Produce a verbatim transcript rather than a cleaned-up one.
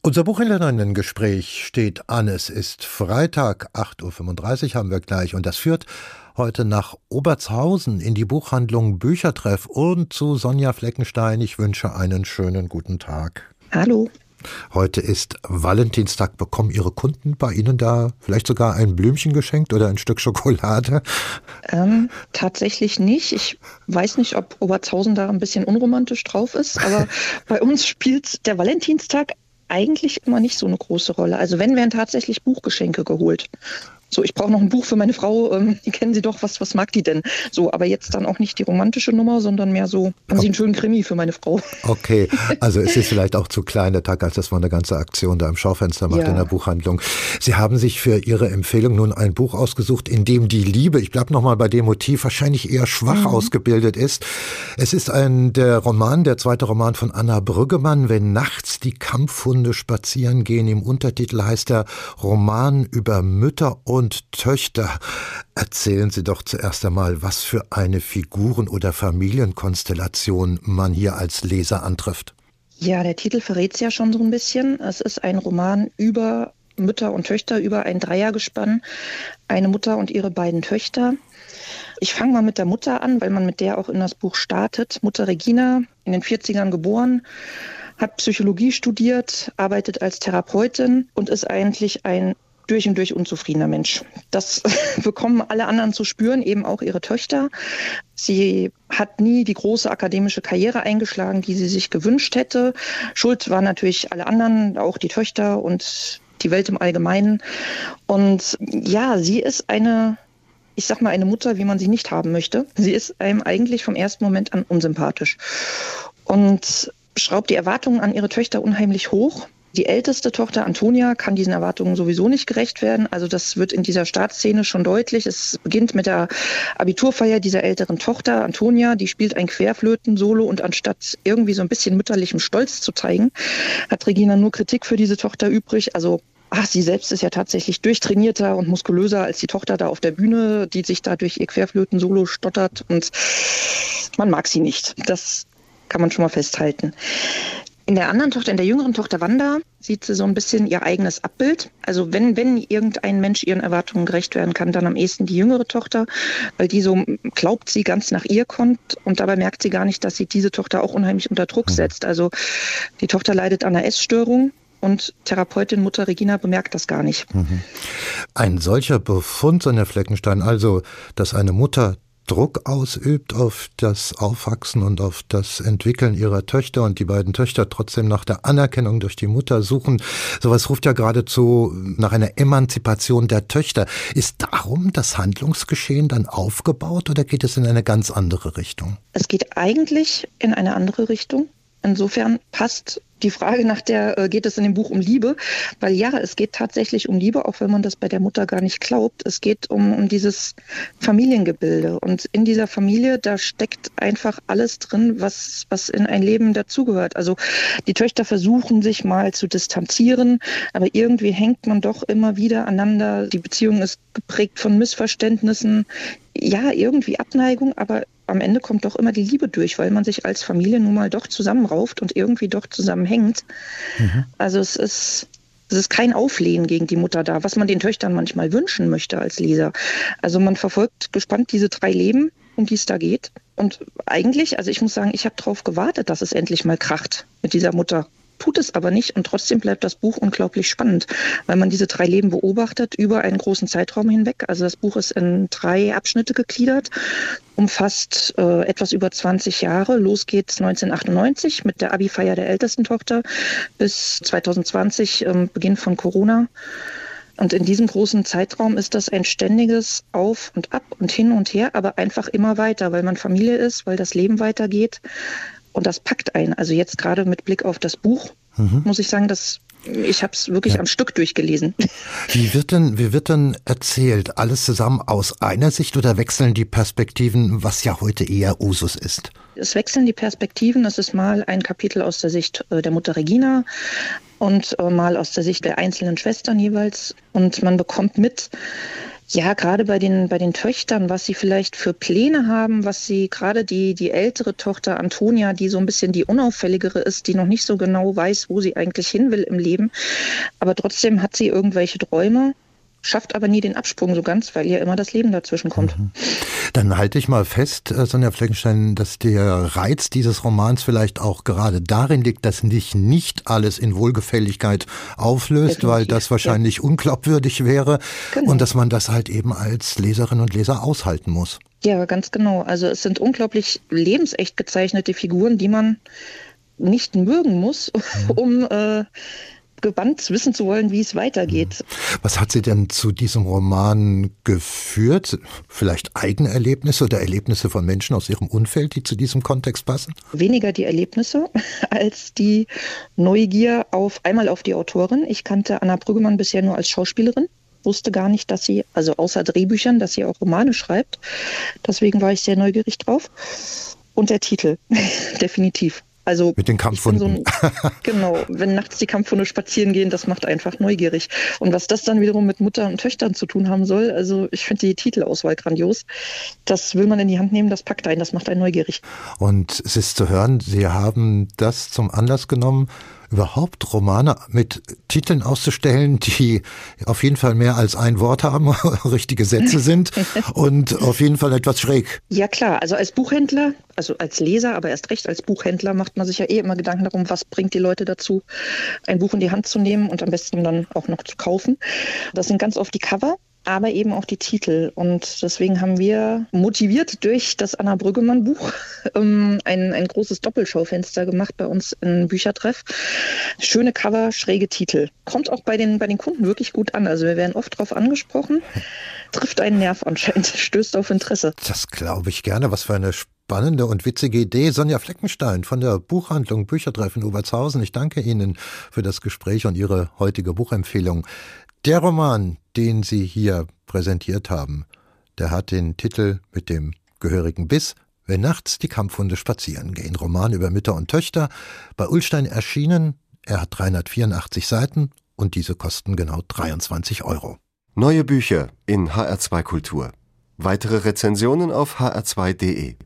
Unser Buchhändlerinnen-Gespräch steht an. Es ist Freitag, acht Uhr fünfunddreißig haben wir gleich. Und das führt heute nach Obertshausen in die Buchhandlung Büchertreff und zu Sonja Fleckenstein. Ich wünsche einen schönen guten Tag. Hallo. Heute ist Valentinstag. Bekommen Ihre Kunden bei Ihnen da vielleicht sogar ein Blümchen geschenkt oder ein Stück Schokolade? Ähm, tatsächlich nicht. Ich weiß nicht, ob Obertshausen da ein bisschen unromantisch drauf ist, aber bei uns spielt der Valentinstag eigentlich immer nicht so eine große Rolle. Also wenn, werden tatsächlich Buchgeschenke geholt. So, ich brauche noch ein Buch für meine Frau, ähm, die kennen Sie doch, was, was mag die denn? So, aber jetzt dann auch nicht die romantische Nummer, sondern mehr so, haben Sie einen schönen Krimi für meine Frau? Okay, also es ist vielleicht auch zu klein der Tag, als dass man eine ganze Aktion da im Schaufenster macht, ja, in der Buchhandlung. Sie haben sich für Ihre Empfehlung nun ein Buch ausgesucht, in dem die Liebe, ich bleibe nochmal bei dem Motiv, wahrscheinlich eher schwach mhm. ausgebildet ist. Es ist ein der Roman, der zweite Roman von Anna Brüggemann, Wenn nachts die Kampfhunde spazieren gehen. Im Untertitel heißt der Roman über Mütter und und Töchter. Erzählen Sie doch zuerst einmal, was für eine Figuren- oder Familienkonstellation man hier als Leser antrifft. Ja, der Titel verrät es ja schon so ein bisschen. Es ist ein Roman über Mütter und Töchter, über ein Dreiergespann, eine Mutter und ihre beiden Töchter. Ich fange mal mit der Mutter an, weil man mit der auch in das Buch startet. Mutter Regina, in den vierzigern geboren, hat Psychologie studiert, arbeitet als Therapeutin und ist eigentlich ein durch und durch unzufriedener Mensch. Das bekommen alle anderen zu spüren, eben auch ihre Töchter. Sie hat nie die große akademische Karriere eingeschlagen, die sie sich gewünscht hätte. Schuld waren natürlich alle anderen, auch die Töchter und die Welt im Allgemeinen. Und ja, sie ist eine, ich sag mal, eine Mutter, wie man sie nicht haben möchte. Sie ist einem eigentlich vom ersten Moment an unsympathisch und schraubt die Erwartungen an ihre Töchter unheimlich hoch. Die älteste Tochter Antonia kann diesen Erwartungen sowieso nicht gerecht werden. Also das wird in dieser Startszene schon deutlich. Es beginnt mit der Abiturfeier dieser älteren Tochter Antonia. Die spielt ein Querflöten-Solo und anstatt irgendwie so ein bisschen mütterlichem Stolz zu zeigen, hat Regina nur Kritik für diese Tochter übrig. Also ach, sie selbst ist ja tatsächlich durchtrainierter und muskulöser als die Tochter da auf der Bühne, die sich da durch ihr Querflöten-Solo stottert. Und man mag sie nicht. Das kann man schon mal festhalten. In der anderen Tochter, in der jüngeren Tochter Wanda, sieht sie so ein bisschen ihr eigenes Abbild. Also wenn, wenn irgendein Mensch ihren Erwartungen gerecht werden kann, dann am ehesten die jüngere Tochter, weil die so glaubt, sie ganz nach ihr kommt und dabei merkt sie gar nicht, dass sie diese Tochter auch unheimlich unter Druck setzt. Also die Tochter leidet an einer Essstörung und Therapeutin Mutter Regina bemerkt das gar nicht. Ein solcher Befund, Sonja Fleckenstein, also dass eine Mutter Druck ausübt auf das Aufwachsen und auf das Entwickeln ihrer Töchter und die beiden Töchter trotzdem nach der Anerkennung durch die Mutter suchen. Sowas ruft ja geradezu nach einer Emanzipation der Töchter. Ist darum das Handlungsgeschehen dann aufgebaut oder geht es in eine ganz andere Richtung? Es geht eigentlich in eine andere Richtung. Insofern passt die Frage nach der, äh, geht es in dem Buch um Liebe? Weil ja, es geht tatsächlich um Liebe, auch wenn man das bei der Mutter gar nicht glaubt. Es geht um, um dieses Familiengebilde. Und in dieser Familie, da steckt einfach alles drin, was, was in ein Leben dazugehört. Also die Töchter versuchen sich mal zu distanzieren, aber irgendwie hängt man doch immer wieder aneinander. Die Beziehung ist geprägt von Missverständnissen. Ja, irgendwie Abneigung, aber am Ende kommt doch immer die Liebe durch, weil man sich als Familie nun mal doch zusammenrauft und irgendwie doch zusammenhängt. Mhm. Also es ist, es ist kein Auflehnen gegen die Mutter da, was man den Töchtern manchmal wünschen möchte als Leser. Also man verfolgt gespannt diese drei Leben, um die es da geht. Und eigentlich, also ich muss sagen, ich habe darauf gewartet, dass es endlich mal kracht mit dieser Mutter. Tut es aber nicht und trotzdem bleibt das Buch unglaublich spannend, weil man diese drei Leben beobachtet über einen großen Zeitraum hinweg. Also das Buch ist in drei Abschnitte gegliedert, umfasst äh, etwas über zwanzig Jahre. Los geht's neunzehnhundertachtundneunzig mit der Abi-Feier der ältesten Tochter bis zwanzig zwanzig, äh, Beginn von Corona. Und in diesem großen Zeitraum ist das ein ständiges Auf und Ab und hin und her, aber einfach immer weiter, weil man Familie ist, weil das Leben weitergeht. Und das packt einen. Also jetzt gerade mit Blick auf das Buch, mhm. muss ich sagen, dass ich habe es wirklich ja. am Stück durchgelesen. Wie wird denn, wie wird denn erzählt? Alles zusammen aus einer Sicht oder wechseln die Perspektiven, was ja heute eher Usus ist? Es wechseln die Perspektiven. Es ist mal ein Kapitel aus der Sicht der Mutter Regina und mal aus der Sicht der einzelnen Schwestern jeweils. Und man bekommt mit, Ja, gerade bei den, bei den Töchtern, was sie vielleicht für Pläne haben, was sie, gerade die, die ältere Tochter Antonia, die so ein bisschen die unauffälligere ist, die noch nicht so genau weiß, wo sie eigentlich hin will im Leben. Aber trotzdem hat sie irgendwelche Träume, schafft aber nie den Absprung so ganz, weil ihr immer das Leben dazwischen kommt. Mhm. Dann halte ich mal fest, Sonja Fleckenstein, dass der Reiz dieses Romans vielleicht auch gerade darin liegt, dass sich nicht alles in Wohlgefälligkeit auflöst, definitiv, weil das wahrscheinlich ja. unglaubwürdig wäre, genau. Und dass man das halt eben als Leserin und Leser aushalten muss. Ja, ganz genau. Also es sind unglaublich lebensecht gezeichnete Figuren, die man nicht mögen muss, mhm. um äh, gebannt wissen zu wollen, wie es weitergeht. Was hat Sie denn zu diesem Roman geführt? Vielleicht eigene Erlebnisse oder Erlebnisse von Menschen aus Ihrem Umfeld, die zu diesem Kontext passen? Weniger die Erlebnisse als die Neugier auf einmal auf die Autorin. Ich kannte Anna Brüggemann bisher nur als Schauspielerin. Wusste gar nicht, dass sie, also außer Drehbüchern, dass sie auch Romane schreibt. Deswegen war ich sehr neugierig drauf. Und der Titel, definitiv. Also mit den Kampfhunden. So genau, wenn nachts die Kampfhunde spazieren gehen, das macht einfach neugierig. Und was das dann wiederum mit Mutter und Töchtern zu tun haben soll, also ich finde die Titelauswahl grandios. Das will man in die Hand nehmen, das packt einen, das macht einen neugierig. Und es ist zu hören, Sie haben das zum Anlass genommen, überhaupt Romane mit Titeln auszustellen, die auf jeden Fall mehr als ein Wort haben, richtige Sätze sind und auf jeden Fall etwas schräg. Ja klar, also als Buchhändler, also als Leser, aber erst recht als Buchhändler macht man sich ja eh immer Gedanken darum, was bringt die Leute dazu, ein Buch in die Hand zu nehmen und am besten dann auch noch zu kaufen. Das sind ganz oft die Cover, aber eben auch die Titel. Und deswegen haben wir motiviert durch das Anna Brüggemann Buch ähm, ein, ein großes Doppelschaufenster gemacht bei uns im Büchertreff. Schöne Cover, schräge Titel. Kommt auch bei den, bei den Kunden wirklich gut an. Also wir werden oft drauf angesprochen. Trifft einen Nerv anscheinend, stößt auf Interesse. Das glaube ich gerne. Was für eine spannende und witzige Idee. Sonja Fleckenstein von der Buchhandlung Büchertreff in Obertshausen. Ich danke Ihnen für das Gespräch und Ihre heutige Buchempfehlung. Der Roman, den Sie hier präsentiert haben, der hat den Titel mit dem gehörigen Biss, Wenn nachts die Kampfhunde spazieren gehen. Roman über Mütter und Töchter, bei Ullstein erschienen. Er hat dreihundertvierundachtzig Seiten und diese kosten genau dreiundzwanzig Euro. Neue Bücher in H R zwei Kultur. Weitere Rezensionen auf h r zwei punkt de.